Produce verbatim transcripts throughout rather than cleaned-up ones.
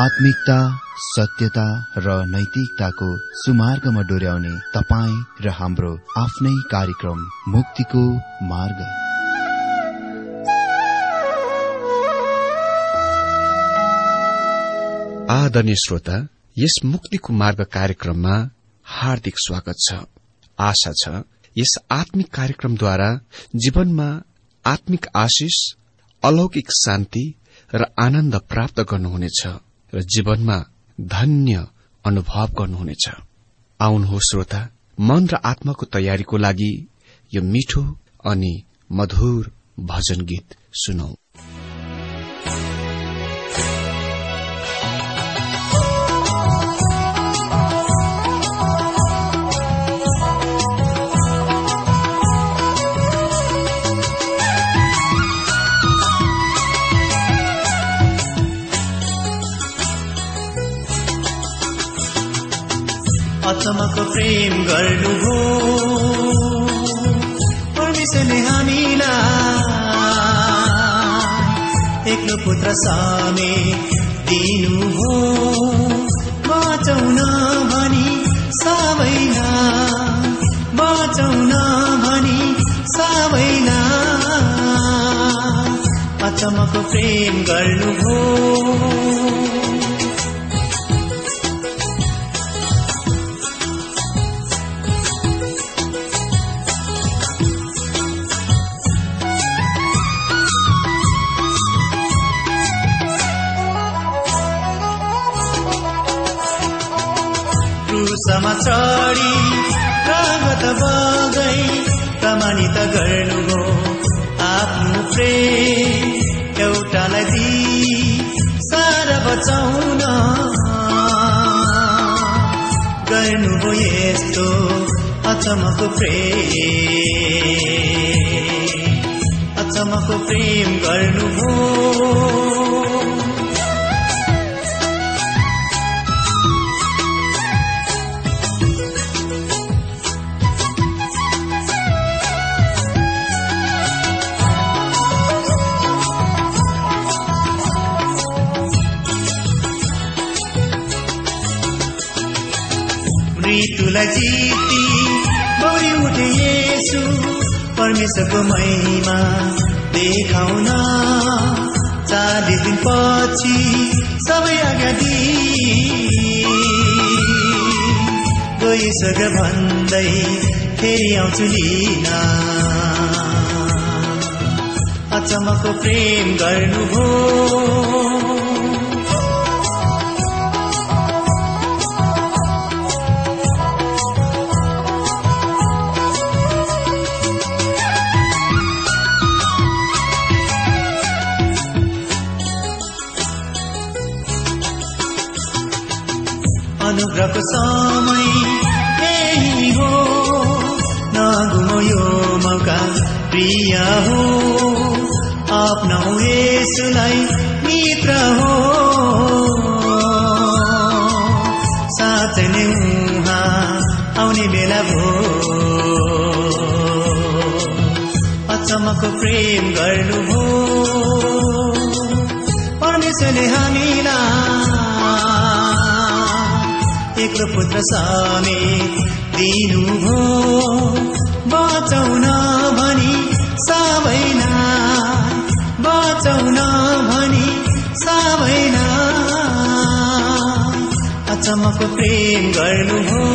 आत्मिकता, सत्यता र नैतिकताको सुमार्गमा डोर्याउने तपाईँ र हाम्रो आफ्नै कार्यक्रम मुक्तिको मार्ग। आदरणीय श्रोता, यस मुक्तिको मार्ग कार्यक्रममा हार्दिक स्वागत छ। आशा छ यस आत्मिक कार्यक्रमद्वारा जीवनमा आत्मिक आशिष, अलौकिक शान्ति र आनन्द प्राप्त गर्नुहुनेछ र जीवनमा धन्य अनुभव गर्नुहुनेछ। आउनुहोस् श्रोता, मन र आत्माको तयारीको लागि यो मिठो अनि मधुर भजन गीत सुनौ। अचम्मको प्रेम गर्नुभयो परमेश्वरले हामीलाई, एक्लो पुत्र सामे दिनुभयो, बचाउन भनी सबैलाई, बचाउन भनी सबैलाई। अचम्मको प्रेम गर्नुभयो। समाचारी रगत बगै प्रमाणित गर्नुभयो आफ्नो प्रेम, एउटालाई दि सारा बचाउन गर्नुभयो यस्तो अचम्मको प्रेम, अचम्मको प्रेम गर्नुभयो। मृत्युलाई जिती बौरी उठे येशू, परमेश्वरको महिमा देखाउन चालीस दिन पछि सबै आज्ञा दिई गइसक्यो भन्दै फेरि आउँछु लिन। अचम्मको प्रेम गर्नुभयो। अनुग्रहको समय यही हो, नगुमो यो मौका प्रिय हो, अपनाऊ येशूलाई मित्र हो, साँच्चै नै उहाँ आउने बेला भो। अचम्मको प्रेम गर्नुभयो परमेश्वरले हामीलाई, एक्लो पुत्र सामे दिनुभयो, बचाउन भनी सबैलाई, बचाउन भनी सबैलाई। अचम्मको प्रेम गर्नुभयो।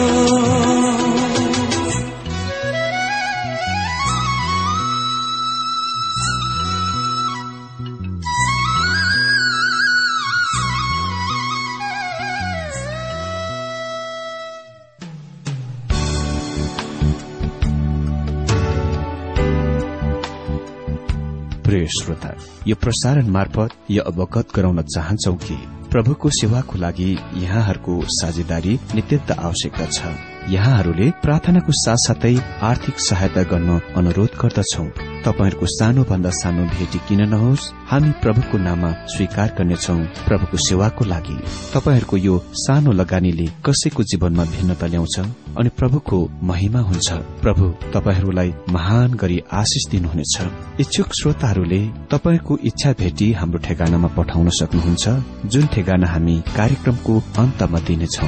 प्रिय श्रोता, यो प्रसारण मार्फत यो अवगत गराउन चाहन्छौ कि प्रभुको सेवाको लागि यहाँहरूको साझेदारी नित्यन्त आवश्यकता छ। यहाँहरूले प्रार्थनाको साथसाथै आर्थिक सहायता गर्न अनुरोध गर्दछौ। तपाईहरूको सानोभन्दा सानो भेटी किन नहोस्, हामी प्रभुको नाममा स्वीकार गर्नेछौ प्रभुको सेवाको लागि। तपाईहरूको यो सानो लगानीले कसैको जीवनमा भिन्नता ल्याउँछ अनि प्रभुको महिमा हुन्छ। प्रभु तपाईहरूलाई महान गरी आशिष दिनुहुनेछ। इच्छुक श्रोताहरूले तपाईको इच्छा भेटी हाम्रो ठेगानामा पठाउन सक्नुहुन्छ, जुन ठेगाना हामी कार्यक्रमको अन्तमा दिनेछौ।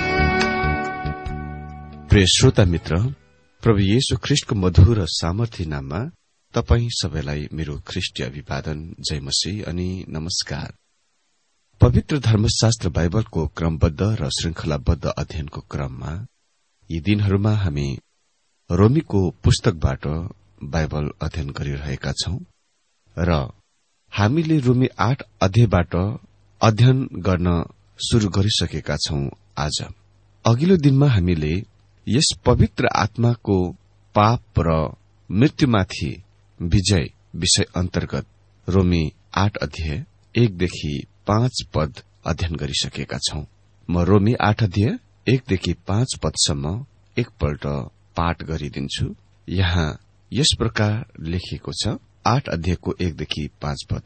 प्रिय श्रोता मित्र, प्रभु येशू ख्रीष्टको मधुर र सामर्थ्य नाममा तपाई सबैलाई मेरो ख्रीष्टीय अभिवादन, जय मसीह अनि नमस्कार। पवित्र धर्मशास्त्र बाइबलको क्रमबद्ध र श्रृंखलाबद्ध अध्ययनको क्रममा यी दिनहरूमा हामी रोमीको पुस्तकबाट बाइबल अध्ययन गरिरहेका छौं र हामीले रोमी आठ अध्यायबाट अध्ययन गर्न शुरू गरिसकेका छौं। आज अघिल्लो दिनमा हामीले यस पवित्र आत्माको पाप र मृत्युमाथि विजय विषय अन्तर्गत रोमी आठ अध्याय एकदेखि पाँच पद अध्ययन गरिसकेका छौं। म रोमी आठ अध्याय एकदेखि पाँच पदसम्म एकपल्ट पाठ गरिदिन्छु। यहाँ यस प्रकार लेखिएको छ, आठ अध्यायको एकदेखि पाँच पद।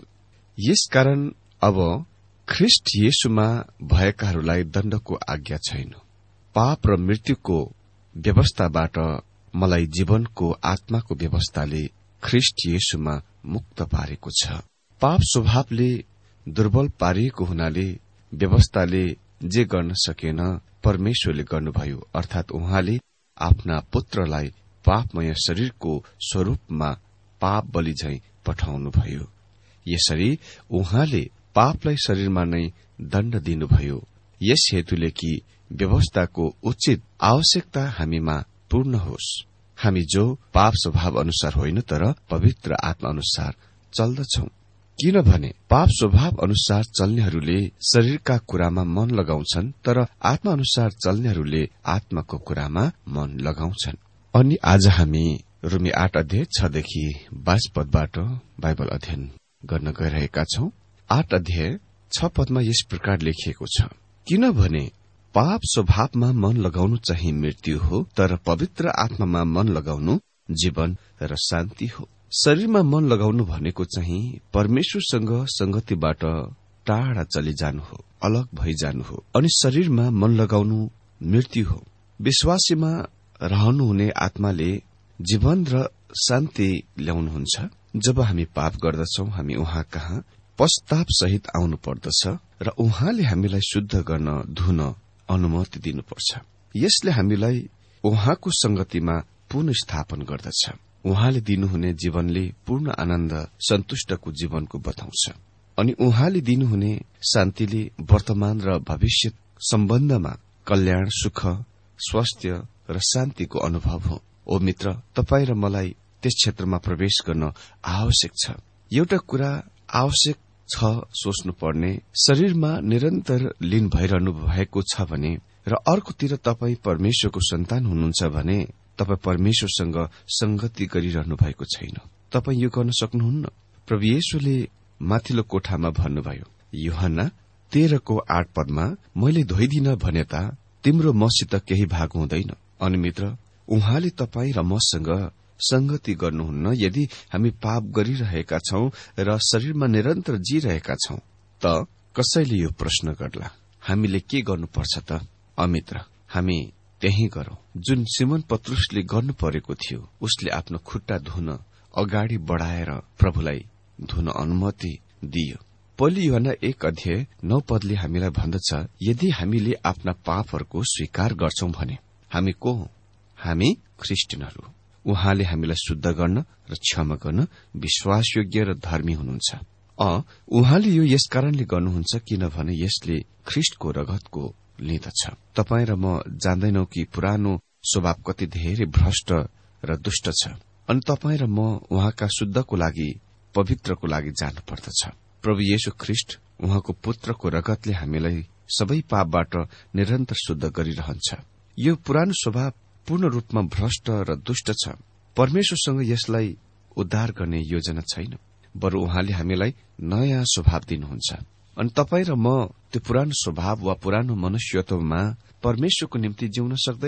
यसकारण अब ख्रीष्ट येशूमा भएकाहरूलाई दण्डको आज्ञा छैन। पाप र मृत्युको व्यवस्थाबाट मलाई जीवनको आत्माको व्यवस्थाले ख्रीष्ट येशूमा मुक्त पारेको छ। पाप स्वभावले दुर्बल पारिएको हुनाले व्यवस्थाले जे गर्न सकेन परमेश्वरले गर्नुभयो, अर्थात उहाँले आफ्ना पुत्रलाई पापमय शरीरको स्वरूपमा पाप बलि झैं पठाउनुभयो। यसरी उहाँले पापलाई शरीरमा नै दण्ड दिनुभयो, यस हेतुले कि व्यवस्थाको उचित आवश्यकता हामीमा पूर्ण होस्। हामी जो पाप स्वभाव अनुसार होइन तर पवित्र आत्मा अनुसार चल्दछौं। किनभने पाप स्वभाव अनुसार चल्नेहरूले शरीरका कुरामा मन लगाउँछन्, तर आत्मा अनुसार चल्नेहरूले आत्माको कुरामा मन लगाउँछन्। अनि आज हामी रोमी आठ अध्याय छदेखि बाइस पदबाट बाइबल अध्ययन गर्न गइरहेका छौं। आठ अध्याय छ पदमा यस प्रकार लेखिएको छ, किनभने पाप स्वभावमा मन लगाउनु चाहिँ मृत्यु हो, तर पवित्र आत्मामा मन लगाउनु जीवन र शान्ति हो। शरीरमा मन लगाउनु भनेको चाहिँ परमेश्वरसँग संगतिबाट टाढा चली जानु हो, अलग भइजानु हो। अनि शरीरमा मन लगाउनु मृत्यु हो। विश्वासीमा रहनुहुने आत्माले जीवन र शान्ति ल्याउनुहुन्छ। जब हामी पाप गर्दछौं, हामी उहाँ कहाँ पश्चाताप सहित आउनु पर्दछ र उहाँले हामीलाई शुद्ध गर्न धुन अनुमति दिनुपर्छ। यसले हामीलाई उहाँको संगतिमा पुनः स्थापन गर्दछ। उहाँले दिनुहुने जीवनले पूर्ण आनन्द सन्तुष्टको जीवनको बताउँछ अनि उहाँले दिनुहुने शान्तिले वर्तमान र भविष्य सम्बन्धमा कल्याण, सुख, स्वास्थ्य र शान्तिको अनुभव हो। ओ मित्र, तपाई र मलाई त्यस क्षेत्रमा प्रवेश गर्न आवश्यक छ। एउटा कुरा आवश्यक छ सोच्नु पर्ने, शरीरमा निरन्तर लीन भइरहनु भएको छ भने र अर्कोतिर तपाई परमेश्वरको सन्तान हुनुहुन्छ भने तपाई परमेश्वरसँग संगति गरिरहनु भएको छैन। तपाई यो गर्न सक्नुहुन्न। प्रभु येशूले माथिल्लो कोठामा भन्नुभयो, यूहन्ना तेह्रको आठ पदमा, मैले धोइदिन भने त तिम्रो मसित केही भाग हुँदैन। अनि मित्र, उहाँले तपाई र मसँग संगति गर्नुहुन्न। यदि हामी पाप गरिरहेका छौं र शरीरमा निरन्तर जिरहेका छौं त कसैले यो प्रश्न गर्ला, हामीले के गर्नुपर्छ त? अमित्र, हामी त्यही गरौं जुन सिमोन पत्रुसले गर्नु परेको थियो। उसले आफ्नो खुट्टा धुन अगाडि बढ़ाएर प्रभुलाई धुन अनुमति दियो। पहिलो यूहन्ना एक अध्याय नौ पदले हामीलाई भन्दछ, यदि हामीले आफ्ना पापहरूको स्वीकार गर्छौं भने हामी को हौं? हामी ख्रिस्टियनहरू। उहाँले हामीलाई शुद्ध गर्न र क्षमा गर्न विश्वासयोग्य र धर्मी हुनुहुन्छ। अ उहाँले यो यस कारणले गर्नुहुन्छ किनभने यसले ख्रिस्टको रगतको लिँदछ। तपाई र म जान्दैनौ कि पुरानो स्वभाव कति धेरै भ्रष्ट र दुष्ट छ, अनि तपाई र म उहाँका शुद्धको लागि, पवित्रको लागि जानु पर्दछ। प्रभु येशू ख्रिस्ट उहाँको पुत्रको रगतले हामीलाई सबै पापबाट निरन्तर शुद्ध गरिरहन्छ। यो पुरानो स्वभाव पूर्ण रूपमा भ्रष्ट र दुष्ट छ। परमेश्वरसँग यसलाई उद्धार गर्ने योजना छैन, बरु उहाँले हामीलाई नयाँ स्वभाव दिनुहुन्छ। अनि तपाई र म त्यो पुरानो स्वभाव वा पुरानो मनुष्यत्वमा परमेश्वरको निम्ति जिउन सक्दैनौ।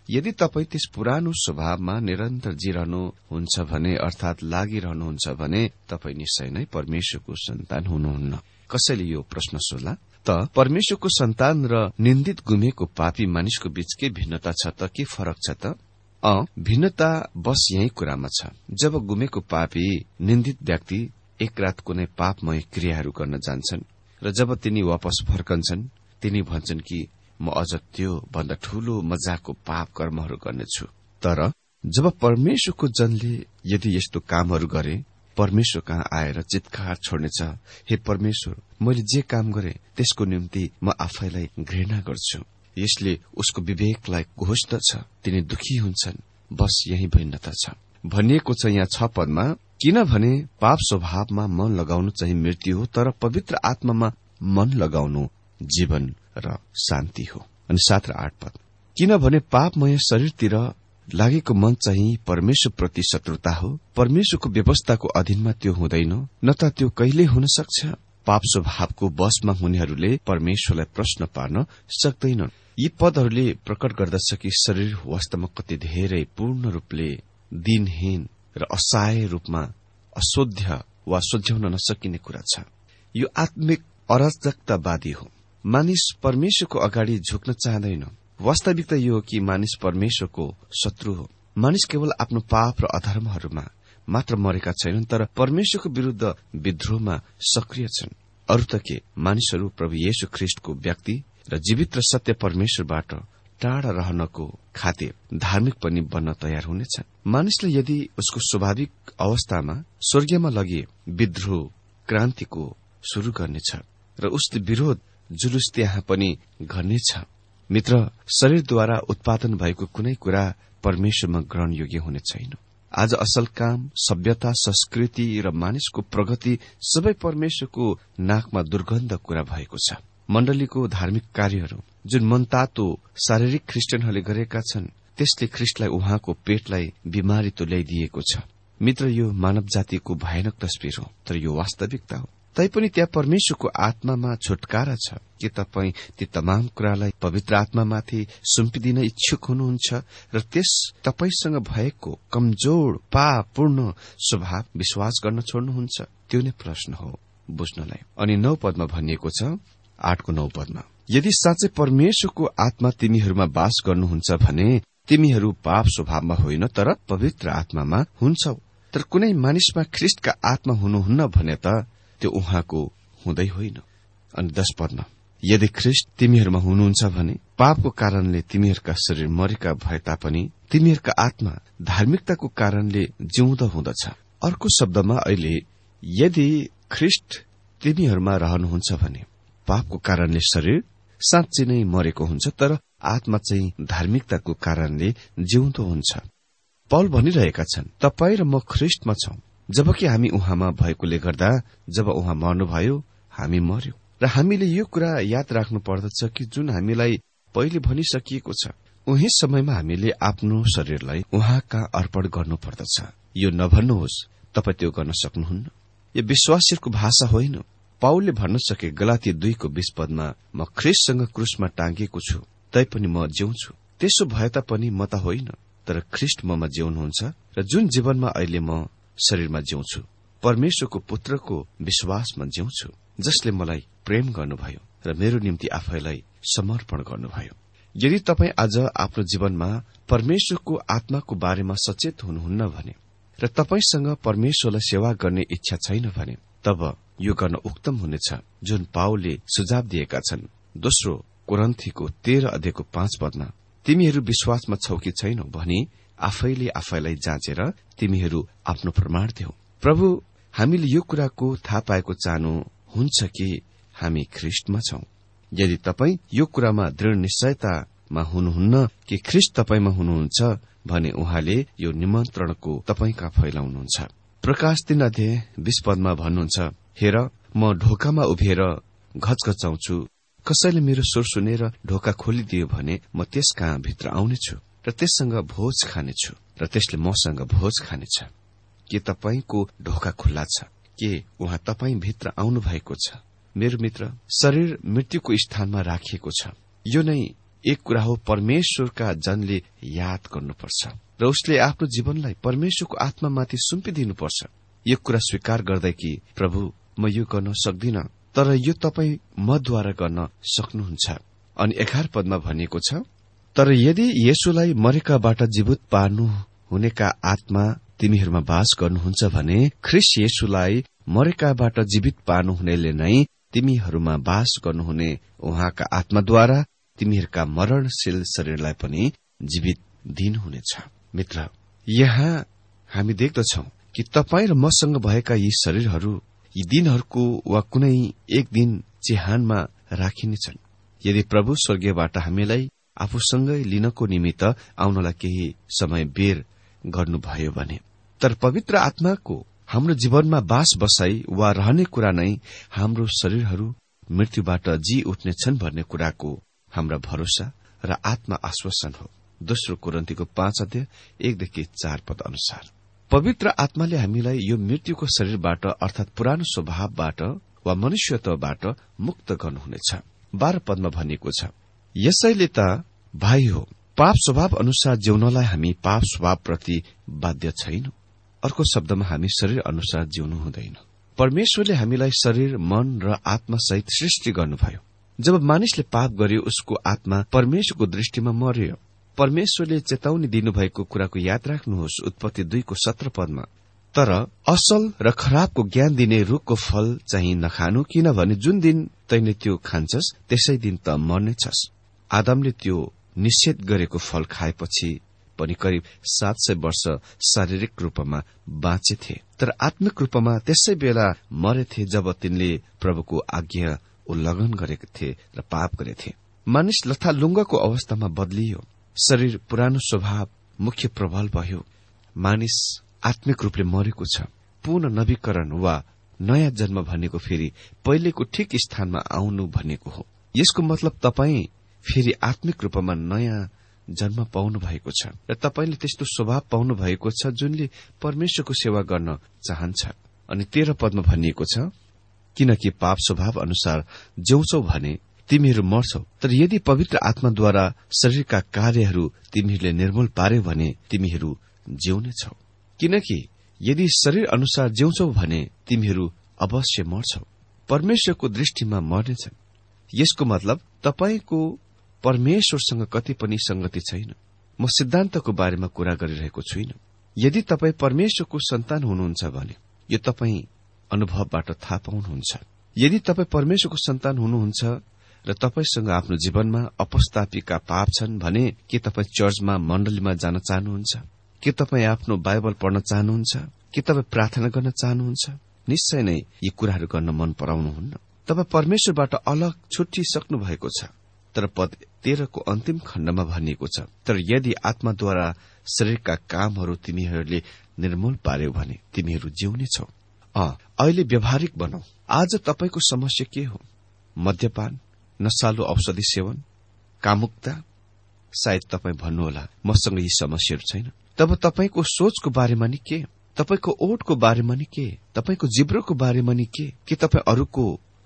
यदि तपाई त्यस पुरानो स्वभावमा निरन्तर जिरहनुहुन्छ भने, अर्थात लागिरहनुहुन्छ भने तपाई निश्चय नै परमेश्वरको सन्तान हुनुहुन्न। कसैले यो प्रश्न सोध्ला, त परमेश्वरको सन्तान र निन्दित गुमेको पापी मानिसको बीच के भिन्नता छ त, के फरक छ त? अ भिन्नता बस यही कुरामा छ। जब गुमेको पापी निन्दित व्यक्ति एक रात कुनै पापमय क्रियाहरू गर्न जान्छन् र जब तिनी वापस फर्कन्छन्, तिनी भन्छन् कि म अझ त्यो भन्दा ठूलो मजाको पाप कर्महरू गर्नेछु। तर जब परमेश्वरको जनले यदि यस्तो कामहरू गरे, परमेश्वर कहाँ आएर चित्कार छोड्नेछ, हे परमेश्वर, मैले जे काम गरे त्यसको निम्ति म आफैलाई घृणा गर्छु। यसले उसको विवेकलाई घोष्दछ, तिनी दुखी हुन्छन्। बस यही भिन्नता छ। भनिएको छ यहाँ छ पदमा, किनभने पाप स्वभावमा मन लगाउनु चाहिँ मृत्यु हो, तर पवित्र आत्मामा मन लगाउनु जीवन र शान्ति हो। अनि सात र आठ पद, किनभने पापमय शरीरतिर लागेको मन चाहिँ परमेश्वर प्रति शत्रुता हो। परमेश्वरको व्यवस्थाको अधीनमा त्यो हुँदैन, न त त्यो कहिले हुन सक्छ। पाप स्वभावको वशमा हुनेहरूले परमेश्वरलाई प्रश्न पार्न सक्दैनन्। यी पदहरूले प्रकट गर्दछ कि शरीर वास्तवमा कति धेरै पूर्ण रूपले दिनहीन र असहाय रूपमा अशोध्य वा सोझ्याउन नसकिने कुरा छ। यो आत्मिक अराजकतावादी हो। मानिस परमेश्वरको अगाडि झुक्न चाहँदैन। वास्तविकता यो हो कि मानिस परमेश्वरको शत्रु हो। मानिस केवल आफ्नो पाप र अधर्महरूमा मात्र मरेका छैनन्, तर परमेश्वरको विरूद्ध विद्रोहमा सक्रिय छन्। अरू त के, मानिसहरू प्रभु येशू ख्रिस्टको व्यक्ति र जीवित र सत्य परमेश्वरबाट टाढा रहनको खातिर धार्मिक पनि बन्न तयार हुनेछन्। मानिसले यदि उसको स्वाभाविक अवस्थामा स्वर्गीयमा लगे विद्रोह क्रान्तिको शुरू गर्नेछ र उसले विरोध जुलुस त्यहाँ पनि गर्नेछ। मित्र, शरीरद्वारा उत्पादन भएको कुनै कुरा परमेश्वरमा ग्रहण योग्य हुने छैन। आज असल काम, सभ्यता, संस्कृति र मानिसको प्रगति सबै परमेश्वरको नाकमा दुर्गन्ध कुरा भएको छ। मण्डलीको धार्मिक कार्यहरू जुन मनतातो शारीरिक ख्रिस्टियनहरूले गरेका छन्, त्यसले ख्रिस्टलाई उहाँको पेटलाई बिमारी तुल्याइदिएको छ। मित्र, यो मानव जातिको भयानक तस्विर हो, तर यो वास्तविकता हो। तैपनि त्यहाँ परमेश्वरको आत्मामा छुटकारा छ। के तपाईँ ती तमाम कुरालाई पवित्र आत्मामाथि सुम्पिदिन इच्छुक हुनुहुन्छ र त्यस तपाईसँग भएको कमजोर पापपूर्ण स्वभाव विश्वास गर्न छोड्नुहुन्छ? त्यो नै प्रश्न हो बुझ्नलाई। अनि नौ पदमा भनिएको छ, आठको नौ पदमा, यदि साँच्चै परमेश्वरको आत्मा तिमीहरूमा बास गर्नुहुन्छ भने तिमीहरू पाप स्वभावमा होइन तर पवित्र आत्मामा हुन्छौ। तर कुनै मानिसमा ख्रिस्टका आत्मा हुनुहुन्न भने त त्यो उहाँको हुँदै होइन। अनि दश पदमा, यदि ख्रिस्ट तिमीहरूमा हुनुहुन्छ भने पापको कारणले तिमीहरूका शरीर मरेका भए तापनि तिमीहरूका आत्मा धार्मिकताको कारणले जिउँदो हुँदछ। अर्को शब्दमा अहिले यदि ख्रिस्ट तिमीहरूमा रहनुहुन्छ भने पापको कारणले शरीर साँच्चै नै मरेको हुन्छ, तर आत्मा चाहिँ धार्मिकताको कारणले जिउँदो हुन्छ। पौल भनिरहेका छन्, तपाईँ र म ख्रिस्टमा छौं, जबकि हामी उहाँमा भएकोले गर्दा जब उहाँ मर्नुभयो हामी मर्यौं। र हामीले यो कुरा याद राख्नु पर्दछ कि जुन हामीलाई पहिले भनिसकिएको छ, उही समयमा हामीले आफ्नो शरीरलाई उहाँ कहाँ अर्पण गर्नु पर्दछ। यो नभन्नुहोस् तपाई त्यो गर्न सक्नुहुन्न। यो विश्वासीहरूको भाषा होइन। पाउलले भन्न सके गलाती दुईको बीस पदमा, म ख्रिस्टसँग क्रुसमा टाँगिएको छु, तैपनि म जिउँछु। त्यसो भए तापनि म त होइन, तर ख्रिस्ट ममा जिउनुहुन्छ र जुन जीवनमा अहिले म शरीरमा जिउँछु, परमेश्वरको पुत्रको विश्वासमा जिउँछु, जसले मलाई प्रेम गर्नुभयो र मेरो निम्ति आफैलाई समर्पण गर्नुभयो। यदि तपाईँ आज आफ्नो जीवनमा परमेश्वरको आत्माको बारेमा सचेत हुनुहुन्न भने र तपाईसँग परमेश्वरलाई सेवा गर्ने इच्छा छैन भने तब यो गर्न उक्तम हुनेछ जुन पाउलले सुझाव दिएका छन्। दोस्रो कोरिन्थीको तेह्र अध्यायको पाँच पदमा, तिमीहरू विश्वासमा छौ कि छैनौ भनी आफैले आफैलाई जाँचेर तिमीहरू आफ्नो प्रमाण देऊ। प्रभु, हामीले यो कुराको थाहा पाएको चाहनु हुन्छ कि हामी ख्रिस्टमा छौं। यदि तपाईँ यो कुरामा दृढ़ निश्चयतामा हुनुहुन्न कि ख्रिस्ट तपाईमा हुनुहुन्छ भने उहाँले यो निमन्त्रणको तपाईँ कहाँ फैलाउनुहुन्छ। प्रकाश तीन अध्याय बीस पदमा भन्नुहुन्छ, हेर म ढोकामा उभिएर घचघचाउँछु, कसैले मेरो स्वर सुनेर ढोका खोलिदियो भने म त्यस कहाँ भित्र आउनेछु र त्यससँग भोज खानेछु र त्यसले मसँग भोज खानेछ। के तपाईको ढोका खुल्ला छ? के उहाँ तपाईँ भित्र आउनु भएको छ? मेरो मित्र, शरीर मृत्युको स्थानमा राखिएको छ। यो नै एक कुरा हो परमेश्वरका जनले याद गर्नुपर्छ र उसले आफ्नो जीवनलाई परमेश्वरको आत्मामाथि सुम्पिदिनुपर्छ। यो कुरा स्वीकार गर्दै कि प्रभु म यो गर्न सक्दिन, तर यो तपाईँ मद्वारा गर्न सक्नुहुन्छ। अनि एघार पदमा भनिएको छ, तर यदि येशूलाई मरेकाबाट जीवित पार्नु हुनेका आत्मा तिमीहरूमा वास गर्नुहुन्छ भने ख्रीष्ट येशूलाई मरेकाबाट जीवित पार्नुहुनेले नै तिमीहरूमा वास गर्नुहुने उहाँका आत्माद्वारा तिमीहरूका मरणशील शरीरलाई पनि जीवित दिनुहुनेछ। मित्र, यहाँ हामी देख्दछौ कि तपाईँ र मसँग भएका यी शरीरहरू यी दिनहरूको वा कुनै एक दिन चिहानमा राखिनेछन्। यदि प्रभु स्वर्गीयबाट हामीलाई आफूसँगै लिनको निमित्त आउनलाई केही समय बेर गर्नुभयो भने, तर पवित्र आत्माको हाम्रो जीवनमा बास बसाई वा रहने कुरा नै हाम्रो शरीरहरू मृत्युबाट जी उठ्नेछन् भन्ने कुराको हाम्रा भरोसा र आत्मा आश्वासन हो। दोस्रो कोरिन्थीको पाँच अध्याय एकदेखि चार पद अनुसार पवित्र आत्माले हामीलाई यो मृत्युको शरीरबाट अर्थात पुरानो स्वभावबाट वा मनुष्यत्वबाट मुक्त गर्नुहुनेछ। बाह्र पदमा भनिएको छ, यसैले त भाइ हो, पाप स्वभाव अनुसार जिउनलाई हामी पाप स्वभावप्रति बाध्य छैनौं। अर्को शब्दमा हामी शरीर अनुसार जिउनु हुँदैन। परमेश्वरले हामीलाई शरीर, मन र आत्मा सहित सृष्टि गर्नुभयो। जब मानिसले पाप गर्यो उसको आत्मा परमेश्वरको दृष्टिमा मर्यो। परमेश्वरले चेतावनी दिनुभएको कुराको याद राख्नुहोस् उत्पत्ति दुईको सत्र पदमा, तर असल र खराबको ज्ञान दिने रूखको फल चाहिँ नखानु, किनभने जुन दिन तैले त्यो खान्छस् त्यसै दिन त मर्नेछस्। आदमले त्यो निषेध गरेको फल खाएपछि पनि करिब सात सय वर्ष शारीरिक रूपमा बाँचेथे, तर आत्मिक रूपमा त्यसै बेला मरेथे जब तिनले प्रभुको आज्ञा उल्लंघन गरेका थिए र पाप गरेथे। मानिस लथालुङ्गको अवस्थामा बदलियो। शरीर पुरानो स्वभाव मुख्य प्रबल भयो। मानिस आत्मिक रूपले मरेको छ। पूर्ण नवीकरण वा नयाँ जन्म भनेको फेरि पहिलेको ठिक स्थानमा आउनु भनेको हो। यसको मतलब तपाईँ फेरि आत्मिक रूपमा नयाँ जन्म पाउनु भएको छ र तपाईले त्यस्तो स्वभाव पाउनु भएको छ जुनले परमेश्वरको सेवा गर्न चाहन्छ। अनि तेह्र पदमा भनिएको छ, किनकि पाप स्वभाव अनुसार जिउँछौ भने तिमीहरू मर्छौ, तर यदि पवित्र आत्माद्वारा शरीरका कार्यहरू तिमीहरूले निर्मूल पार्यो भने तिमीहरू जिउनेछौ। किनकि यदि शरीर अनुसार जिउँछौ भने तिमीहरू अवश्य मर्छौ, परमेश्वरको दृष्टिमा मर्नेछन्। यसको मतलब तपाईको परमेश्वरसँग कति पनि संगति छैन। म सिद्धान्तको बारेमा कुरा गरिरहेको छुइन। यदि तपाईँ परमेश्वरको सन्तान हुनुहुन्छ भने यो तपाईँ अनुभवबाट थाहा पाउनुहुन्छ। यदि तपाईँ परमेश्वरको सन्तान हुनुहुन्छ र तपाईसँग आफ्नो जीवनमा अपस्तापिका पाप छन् भने के तपाईँ चर्चमा मण्डलीमा जान चाहनुहुन्छ? के तपाईँ आफ्नो बाइबल पढ्न चाहनुहुन्छ? के तपाईँ प्रार्थना गर्न चाहनुहुन्छ? निश्चय नै यी कुराहरू गर्न मन पराउनुहुन्न। तपाईँ परमेश्वरबाट अलग छुट्टिसक्नु भएको छ। तर पद तेह्रको अन्तिम खण्डमा भनिएको छ, तर यदि आत्माद्वारा शरीरका कामहरू तिमीहरूले निर्मूल पार्यौ भने तिमीहरू जिउनेछौ। अ अहिले व्यावहारिक बनौ। आज तपाईको समस्या के हो? मद्यपान, नशालु औषधि सेवन, कामुकता? सायद तपाईँ भन्नुहोला मसँग यी समस्याहरू छैन। तब तपाईको सोचको बारेमा नि के? तपाईको ओठको बारेमा नि के? तपाईको जिब्रोको बारेमा नि के? के तपाईँ अरूको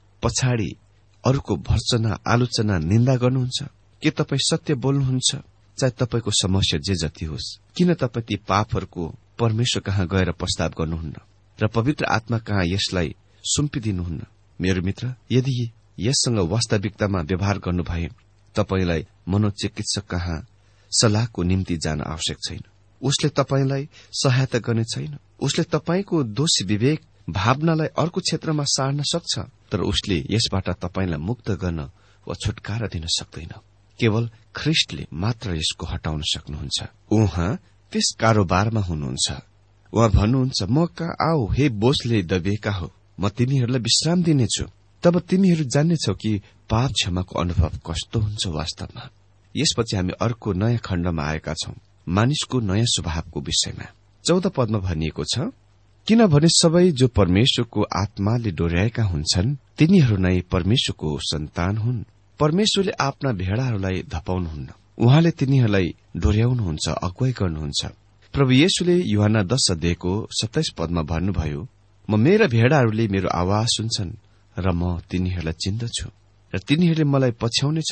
पछाडि अरूको भर्सना, आलोचना, निन्दा गर्नुहुन्छ? के तपाईँ सत्य बोल्नुहुन्छ? चाहे तपाईको समस्या जे जति होस्, किन तपाईँ ती पापहरूको परमेश्वर कहाँ गएर प्रस्ताव गर्नुहुन्न र पवित्र आत्मा कहाँ यसलाई सुम्पिदिनुहुन्न? मेरो मित्र, यदि यससँग वास्तविकतामा व्यवहार गर्नु भए तपाईलाई मनोचिकित्सक कहाँ सल्लाहको निम्ति जान आवश्यक छैन। उसले तपाईलाई सहायता गर्ने छैन। उसले तपाईको दोषी विवेक भावनालाई अर्को क्षेत्रमा सार्न सक्छ, तर उसले यसबाट तपाईलाई मुक्त गर्न वा छुटकारा दिन सक्दैन। केवल ख्रीष्टले मात्र यसको हटाउन सक्नुहुन्छ। उहाँ त्यस कारोबारमा हुनुहुन्छ। उहाँ भन्नुहुन्छ, म कहाँ आऊ हे बोझले दबिएका हो, म तिमीहरूलाई विश्राम दिनेछु। तब तिमीहरू जान्नेछौ कि पाप क्षमाको अनुभव कस्तो हुन्छ वास्तवमा। यसपछि हामी अर्को नयाँ खण्डमा आएका छौं, मानिसको नयाँ स्वभावको विषयमा। चौध पदमा भनिएको छ, किनभने सबै जो परमेश्वरको आत्माले डोर्याएका हुन्छन् तिनीहरू नै परमेश्वरको सन्तान हुन्। परमेश्वरले आफ्ना भेडाहरूलाई धपाउनुहुन्न, उहाँले तिनीहरूलाई डोर्याउनुहुन्छ, अगुवाई गर्नुहुन्छ। प्रभु येशूले यूहन्ना दश अध्यायको सत्ताइस पदमा भन्नुभयो, म मेरा भेडाहरूले मेरो आवाज सुन्छन् र म तिनीहरूलाई चिन्दछु र तिनीहरूले मलाई पछ्याउनेछन्।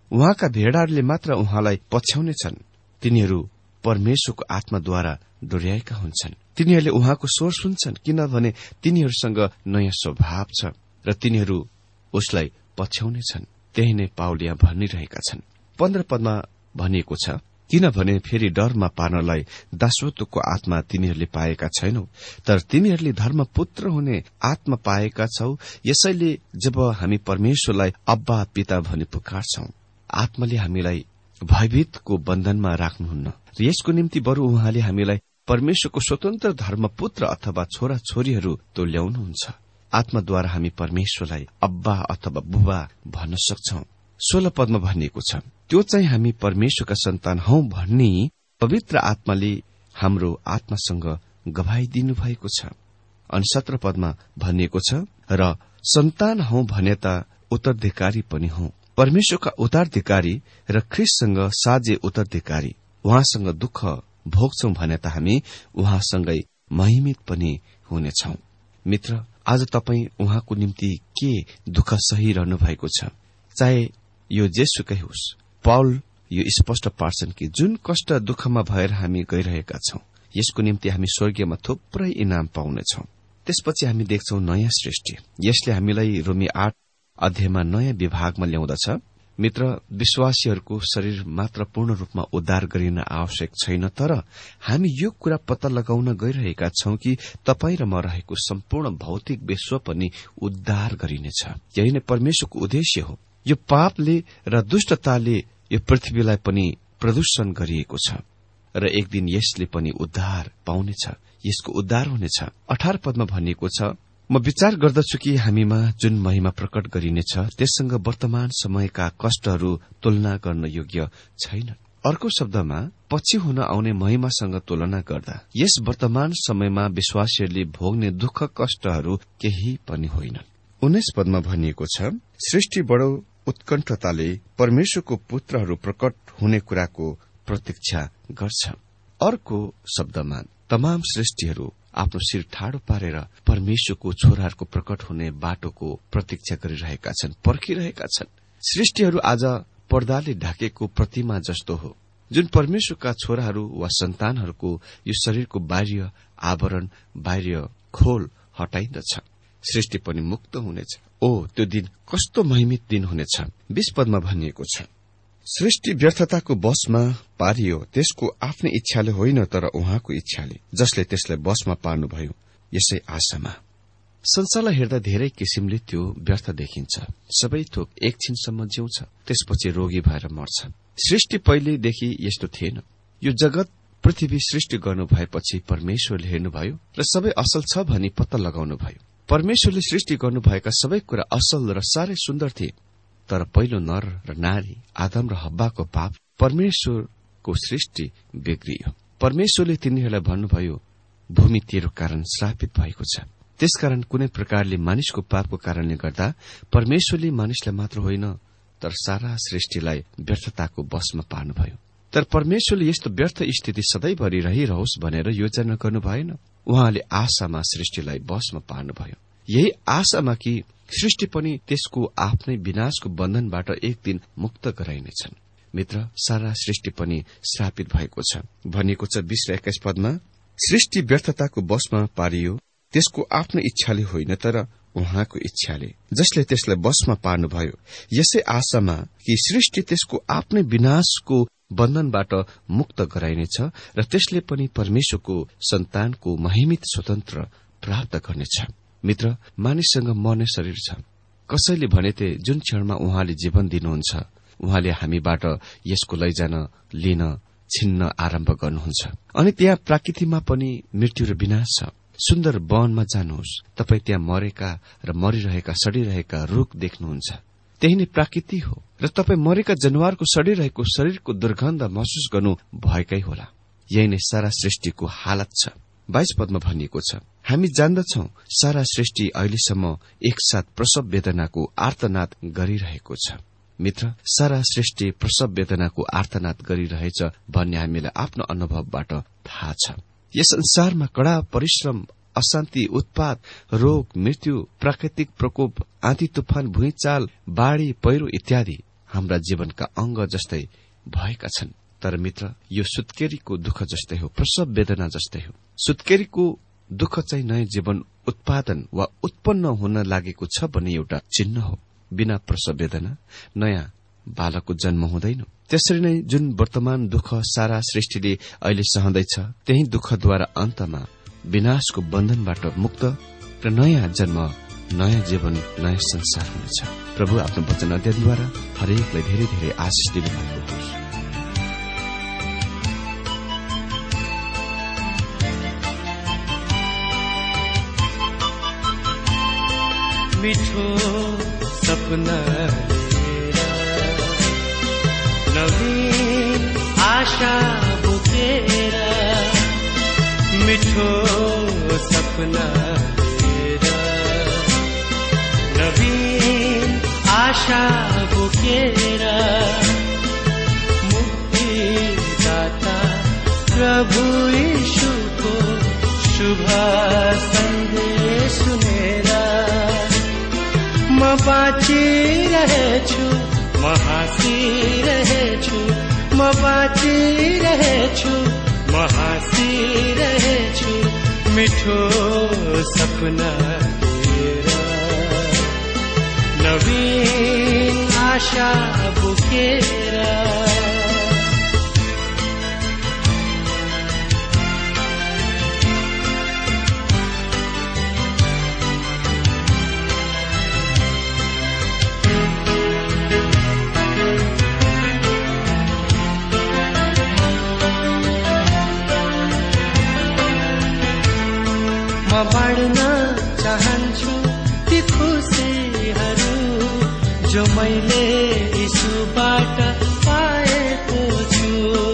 उहाँका भेडाहरूले मात्र उहाँलाई पछ्याउनेछन्। तिनीहरू परमेश्वरको आत्माद्वारा डोर्याएका हुन्छन्। तिनीहरूले उहाँको स्वर सुन्छन्, किनभने तिनीहरूसँग नयाँ स्वभाव छ र तिनीहरू उसलाई पछ्याउनेछन्। त्यही नै पाउल यहाँ भनिरहेका छन्। पन्ध्र पदमा भनिएको छ, किनभने फेरि डरमा पार्नलाई दासत्वको आत्मा तिनीहरूले पाएका छैनौ, तर तिमीहरूले धर्मपुत्र हुने आत्मा पाएका छौ। यसैले जब हामी परमेश्वरलाई अब्बा पिता भनी पुकार्छौ, आत्माले हामीलाई भयभीतको बन्धनमा राख्नुहुन्न र यसको निम्ति बरु उहाँले हामीलाई परमेश्वरको स्वतन्त्र धर्मपुत्र अथवा छोरा छोरीहरू तुल्याउनुहुन्छ। आत्माद्वारा हामी परमेश्वरलाई अब्बा अथवा बुबा भन्न सक्छौ। सोह्र पदमा भनिएको छ, त्यो चाहिँ हामी परमेश्वरका सन्तान हौ भन्ने पवित्र आत्माले हाम्रो आत्मासँग गवाही दिनुभएको छ। अनि सत्र पदमा भनिएको छ, र सन्तान हौ भने त उत्तराधिकारी पनि हौ, परमेश्वरका उत्तराधिकारी र ख्रीष्टसँग साझे उत्तराधिकारी। उहाँसँग दुःख भोग्छौं भने त हामी उहाँसँगै महिमित पनि हुनेछौं। मित्र, आज तपाई उहाँको निम्ति के दुःख सहिरहनु भएको छ? चाहे यो जेसुकै होस्, पाउल यो स्पष्ट पार्छन् कि जुन कष्ट दुःखमा भएर हामी गइरहेका छौं, यसको निम्ति हामी स्वर्गीयमा थुप्रै इनाम पाउनेछौं। त्यसपछि हामी देख्छौं नयाँ सृष्टि। यसले हामीलाई रोमी आठ अध्यायमा नयाँ विभागमा ल्याउँदछ। मित्र, विश्वासीहरूको शरीर मात्र पूर्ण रूपमा उद्धार गरिन आवश्यक छैन, तर हामी यो कुरा पत्ता लगाउन गइरहेका छौं कि तपाई र म रहेको सम्पूर्ण भौतिक विश्व पनि उद्धार गरिनेछ। यही नै परमेश्वरको उद्देश्य हो। यो पापले र दुष्टताले यो पृथ्वीलाई पनि प्रदूषण गरिएको छ र एक दिन यसले पनि उद्धार पाउनेछ, यसको उद्धार हुनेछ। अठार पदमा भनिएको छ, म विचार गर्दछु कि हामीमा जुन महिमा प्रकट गरिनेछ त्यससँग वर्तमान समयका कष्टहरू तुलना गर्न योग्य छैन। अर्को शब्दमा, पछि हुन आउने महिमासँग तुलना गर्दा यस वर्तमान समयमा विश्वासीहरूले भोग्ने दुःख कष्टहरू केही पनि होइनन्। उन्नाइस पदमा भनिएको छ, सृष्टि बडो उत्कण्ठताले परमेश्वरको पुत्रहरू प्रकट हुने कुराको प्रतीक्षा गर्छ। अर्को शब्दमा, तमाम सृष्टिहरू आफ्नो शिर ठाडो पारेर परमेश्वरको छोराहरूको प्रकट हुने बाटोको प्रतीक्षा गरिरहेका छन्, पर्खिरहेका छन्। सृष्टिहरू आज पर्दाले ढाकेको प्रतिमा जस्तो हो, जुन परमेश्वरका छोराहरू वा सन्तानहरूको यो शरीरको बाह्य आवरण, बाह्य खोल हटाइन्दछ। सृष्टि पनि मुक्त हुनेछ। ओ, त्यो दिन कस्तो महिमित दिन हुनेछ। बीस पदमा भनिएको छ, सृष्टि व्यर्थताको वशमा पारियो, त्यसको आफ्नै इच्छाले होइन तर उहाँको इच्छाले, जसले त्यसलाई वशमा पार्नुभयो। यसै आशामा संसारलाई हेर्दा धेरै किसिमले त्यो व्यर्थ देखिन्छ। सबै थोक एकछिनसम्म जिउँछ, त्यसपछि रोगी भएर मर्छ। सृष्टि पहिलेदेखि यस्तो थिएन। यो जगत पृथ्वी सृष्टि गर्नु भएपछि परमेश्वरले हेर्नुभयो र सबै असल छ भनी पत्ता लगाउनुभयो। परमेश्वरले सृष्टि गर्नुभएका सबै कुरा असल र साह्रै सुन्दर थिए, तर पहिलो नर र नारी आदम र हब्बाको पाप परमेश्वरको सृष्टि बिग्रियो। परमेश्वरले तिनीहरूलाई भन्नुभयो, भूमि तेरो कारण श्रापित भएको छ। त्यसकारण कुनै प्रकारले मानिसको पापको कारणले गर्दा परमेश्वरले मानिसलाई मात्र होइन तर सारा सृष्टिलाई व्यर्थताको वशमा पार्नुभयो। तर परमेश्वरले यस्तो व्यर्थ स्थिति सधैँभरि रहिरहोस् भनेर योजना गर्नु भएन। उहाँले आशामा सृष्टिलाई वशमा पार्नुभयो, यही आशामा कि सृष्टि पनि त्यसको आफ्नै विनाशको बन्धनबाट एक दिन मुक्त गराइनेछन्। मित्र, सारा सृष्टि पनि श्रापित भएको छ। भनिएको छ बीस र एक्काइस पदमा, सृष्टि व्यर्थताको वशमा पारियो, त्यसको आफ्नो इच्छाले होइन तर उहाँको इच्छाले, जसले त्यसलाई वशमा पार्नुभयो। यसै आशामा कि सृष्टि त्यसको आफ्नै विनाशको बन्धनबाट मुक्त गराइनेछ र त्यसले पनि परमेश्वरको सन्तानको महिमित स्वतन्त्र प्राप्त गर्नेछ। मित्र, मानिससँग मर्ने शरीर छ। कसैले भनेथे जुन क्षणमा उहाँले जीवन दिनुहुन्छ, उहाँले हामीबाट यसको लैजान, लिन, छिन्न आरम्भ गर्नुहुन्छ। अनि त्यहाँ प्रकृतिमा पनि मृत्यु र विनाश छ। सुन्दर वनमा जानुहोस्, तपाई त्यहाँ मरेका र मरिरहेका सडिरहेका रूख देख्नुहुन्छ। त्यही नै प्रकृति हो र तपाई मरेका जनावरको सडिरहेको शरीरको दुर्गन्ध महसुस गर्नु भएकै होला। यही नै सारा सृष्टिको हालत छ। बाइस पदमा भनिएको छ, हामी जान्दछौ सारा सृष्टि अहिलेसम्म एकसाथ प्रसव वेदनाको आर्तनाद गरिरहेको छ। मित्र, सारा सृष्टि प्रसव वेदनाको आर्तनाद गरिरहेछ भन्ने हामीलाई आफ्नो अनुभवबाट थाहा छ। यस संसारमा कड़ा परिश्रम, अशान्ति, उत्पात, रोग, मृत्यु, प्राकृतिक प्रकोप, आँधी तुफान, भुइँचाल, बाढ़ी, पहिरो इत्यादि हाम्रा जीवनका अंग जस्तै भएका छन्। तर मित्र, यो सुत्केरीको दुःख जस्तै हो, प्रसव वेदना जस्तै हो। सुत्केरीको दुःख चाहिँ नयाँ जीवन उत्पादन वा उत्पन्न हुन लागेको छ भन्ने एउटा चिन्ह हो। बिना प्रसव वेदना नयाँ बालकको जन्म हुँदैन। त्यसरी नै जुन वर्तमान दुःख सारा सृष्टिले अहिले सहँदैछ, त्यही दुःखद्वारा अन्तमा विनाशको बन्धनबाट मुक्त र नयाँ जन्म, नयाँ जीवन, नयाँ संसार हुनेछ। प्रभु आफ्नो वचन अध्ययनद्वारा हरेकलाई धेरै धेरै आशिष दिनुभएको होस्। मिठो सपना नवीन आशा बोकेर, मिठो सपना नवीन आशा बोकेर, मुक्तिदाता प्रभु यीशुको शुभ सन्देश सुनेर म बाँचिरहेछु, म हाँसिरहेछु, म बाँचिरहेछु, म हाँसिरहेछु, मिठो सपना लिएर नवीन आशा बोकेर। म बाँड्न चाहन्छु ती खुसीहरू जो मैले यीशुबाट पाएको छु।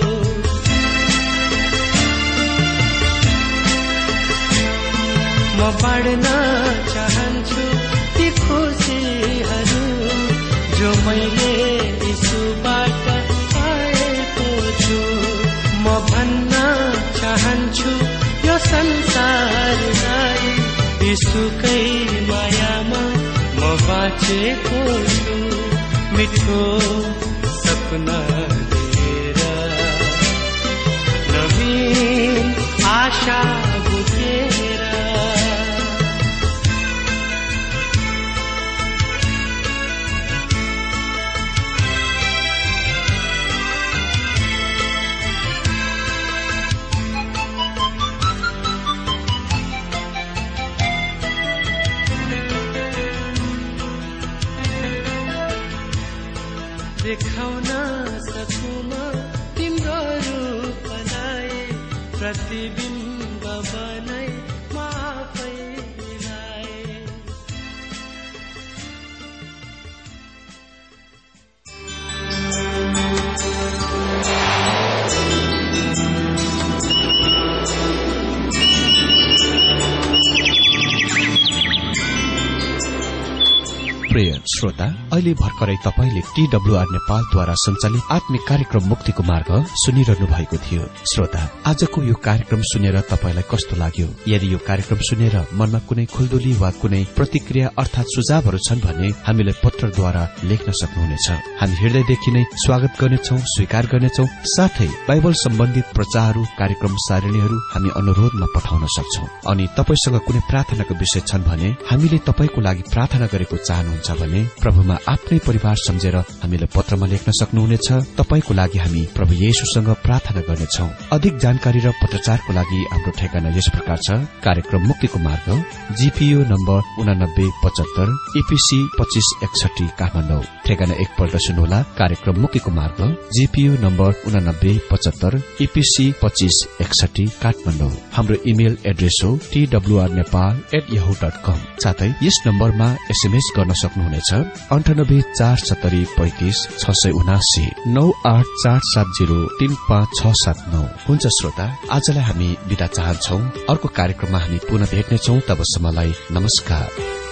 म बाँड्न चाहन्छु ती खुसीहरू जो मैले यीशुबाट पाएको छु। म भन्न चाहन्छु यो संसारलाई यीशुकै मायामा म बाँचेको छु। मिठो सपना लिएर नवीन आशा बोकेर, देखाउन सकुमा तिम्रो रूपलाई, प्रतिबिम्ब बनाई म आफैलाई। प्रिय श्रोता, अहिले भर्खरै तपाईले टीडब्ल्यूआर नेपालद्वारा सञ्चालित आत्मिक कार्यक्रम मुक्तिको मार्ग सुनिरहनु भएको थियो। श्रोता, आजको यो कार्यक्रम सुनेर तपाईलाई कस्तो लाग्यो? यदि यो कार्यक्रम सुनेर मनमा कुनै खुल्दुली वा कुनै प्रतिक्रिया अर्थात सुझावहरू छन् भने हामीलाई पत्रद्वारा लेख्न सक्नुहुनेछ। हामी हृदयदेखि नै स्वागत गर्नेछौं, स्वीकार गर्नेछौं। साथै बाइबल सम्बन्धित प्रचारहरू, कार्यक्रम सारणीहरू हामी अनुरोधमा पठाउन सक्छौं। अनि तपाईसँग कुनै प्रार्थनाको विषय छन् भने हामीले तपाईको लागि प्रार्थना गरेको चाहनुहुन्छ भने प्रभुमा आफ्नै परिवार सम्झेर हामीलाई पत्रमा लेख्न सक्नुहुनेछ। तपाईको लागि हामी प्रभु येशूसँग प्रार्थना गर्नेछौं। अधिक जानकारी र पत्रचारको लागि हाम्रो ठेगाना यस प्रकार छ। कार्यक्रम मुक्तिको मार्ग, जीपीओ नम्बर उनानब्बे पचहत्तर, ईपीसी पच्चीस एकसठी, काठमाडौँ। ठेगाना एकपल्ट सुन्नुहोला। कार्यक्रम मुक्तिको मार्ग, जीपीओ नम्बर उनानब्बे पचहत्तर, ईपीसी पच्चीस एकसठी, काठमाडौँ। हाम्रो इमेल एड्रेस हो TWR Nepal at Yahoo dot com. साथै यस नम्बरमा एसएमएस गर्न सक्नुहुनेछ अन्ठानब्बे चार सत्तरी पैंतिस छ सय उनासी नौ आठ चार सात जीरो तीन पाँच छ सात नौ। हुन्छ श्रोता, आजलाई हामी बिदा चाहन्छौ। अर्को कार्यक्रममा हामी पुनः भेट्नेछौ। तबसम्मलाई नमस्कार।